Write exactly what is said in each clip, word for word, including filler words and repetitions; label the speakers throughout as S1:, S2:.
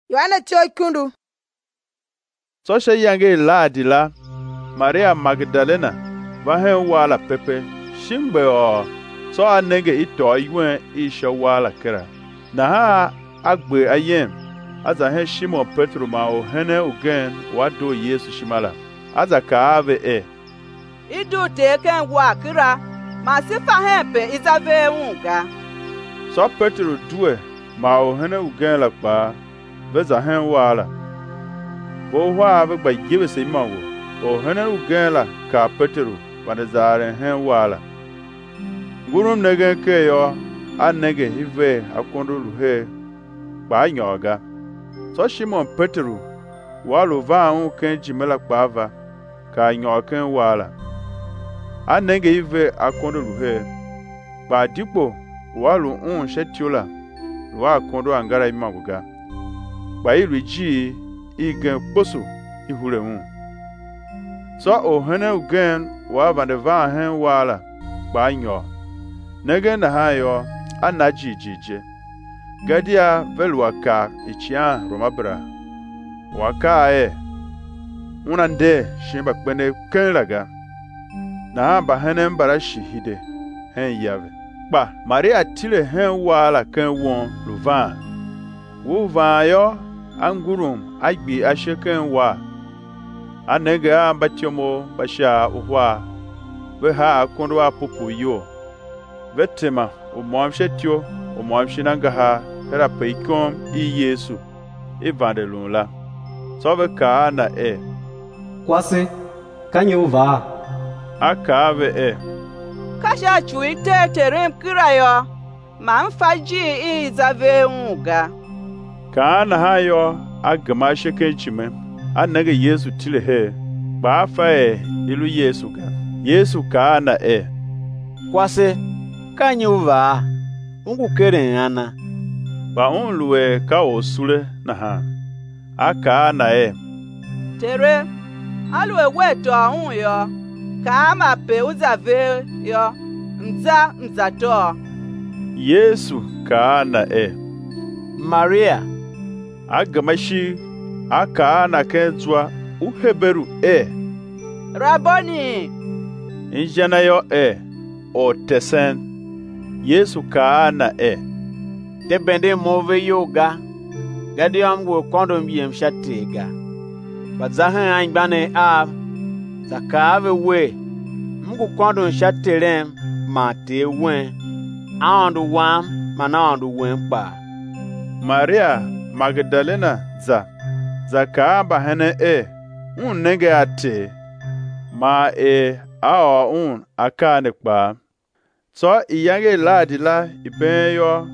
S1: Yohana tio kundu.
S2: So she yange la dila Maria Magdalena va hen wala pepe shimbe o so anenge ito ywen isha wala kera na ha agbe ayem aza hen Shimon Petro ma o hene ugen wado Yesu shimala aza ka ave e
S1: idu te ken wa kira ma sifa hen pe izave unga
S2: so Petro duwe ma o hene ugen la pa beza hen wala bo wa be gba yibe se mawo o hene ugen la ka Petro wana zare hen wala gurum nege ke yo anege hive akondo luhe ba nyoga so Shimon Petro walu va un ken jimela kpava ka nyoken wala anege hive akondo luhe ba dipo walu un shetiola wa akondo angara imaguga ba iruji igen poso ihure un so o hene ugen wa vande va hen wala ba nyo nege na hayo anaji jije gadia velwaka ichia romabra waka e unande shimba kpene kenlaga na ba henen bara shihide hen yave ba Maria tile hen wala ken won luvan wo vayo angurum agbi asheken wa anega batiomo basha uhwa we ha akondo apopo yo vetema o moamshetio o moamshinanga ha era peikom i Yesu evandelon la sobe ka na e
S3: kwase kanyo va
S2: akave e
S1: kasha chui te terem kirayo ma mfaji izave unga
S2: kana hayo agama shekenchime anaga Yesu tile he ba fa e ilu Yesu ga Yesu ka na e
S3: kwase kanyo va ungu kere ana
S2: ba unluwe ka osule na ha aka na e
S1: tere alwe weto un yo ka ma pe uzave yo mza mzato
S2: Yesu ka na e
S3: Maria
S2: agamashi aka na kenzwa uheberu e
S1: Raboni
S2: injana yo e o tesen Yesu ka na e
S3: debende move yoga gadi amgo kondo mbiem shatega bazahan angbane a zakave we mgo kondo shaterem mate wen aondu wam manaondu wen pa
S2: Maria Magdalena za zaka ba hene e un nege ate ma e a un akane pa so iyange ladila ipenyo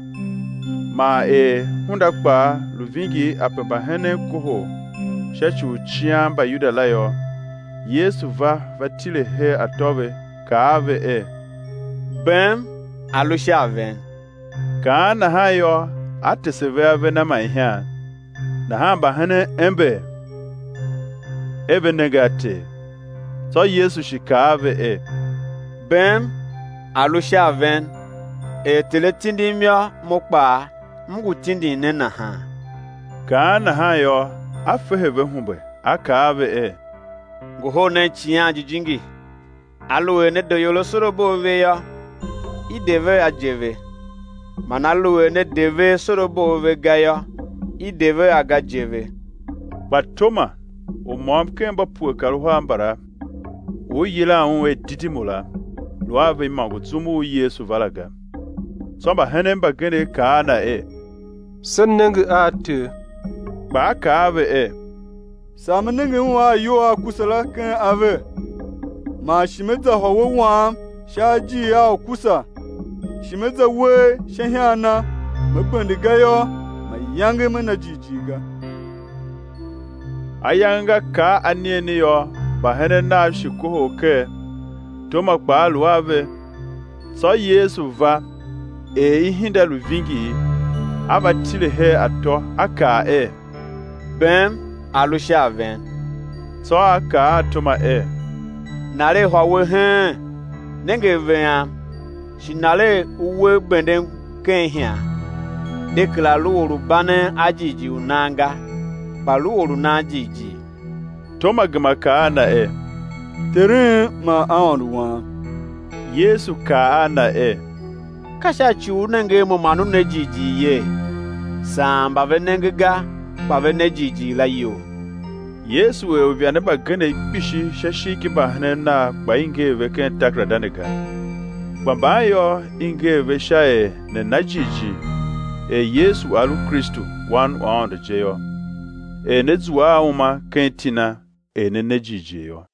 S2: ma e hunda kpa luvingi apeba hene kuho shechu chiamba yuda layo Yesu va vatile he atobe kaave e
S3: bem alushaven
S2: kana hayo ateseveve na maihia na hamba hene embe ebe negate so Yesu shikaave e
S3: bem alushaven e teletindi myo mokpa mgu tindi nena ha
S2: kana hayo afehebe humbe akaave e
S3: goho na chiya jijingi aluwe ne doyolo sorobo veya ideve ajeve manaluwe ne deve sorobo ve gaya ideve agajeve
S2: batoma o mom kemba pu karuha mbara o yila onwe didimula loave mangutumu Yesu valaga somba henemba gene kana e
S4: sanneng ate
S2: ba kaave e
S5: samneng wa yo kusala kan ave ma shimeza hawo wa shaji ya kusa shimeza we shahana mabandigayo mayange mana jijiga
S2: ayanga ka anieni yo ba hene na shikuho ke toma kwa luave so Yesu va e ihinda luvingi abatile he ato aka e
S3: bem alushaven
S2: so aka toma e
S3: nare hawe he nenge vea shinale uwe benden kenhia dekla luwuru bane ajiji unanga pa luwuru na ajiji.
S2: Toma gama ka ana e.
S5: Tere ma aondu wa.
S2: Yesu ka ana e.
S3: Kasha chi unenge mo manu ne jiji ye. Samba venenge ga pa vene jiji la yo.
S2: Yesu we obiane ba gane bishi shashi ki ba na ba inge ve ken takra daniga. Bamba yo inge ve shae ne najiji. E Yesu alu Kristo wan on de jeyo. E ne zuwa uma kentina e ne nejiji yo.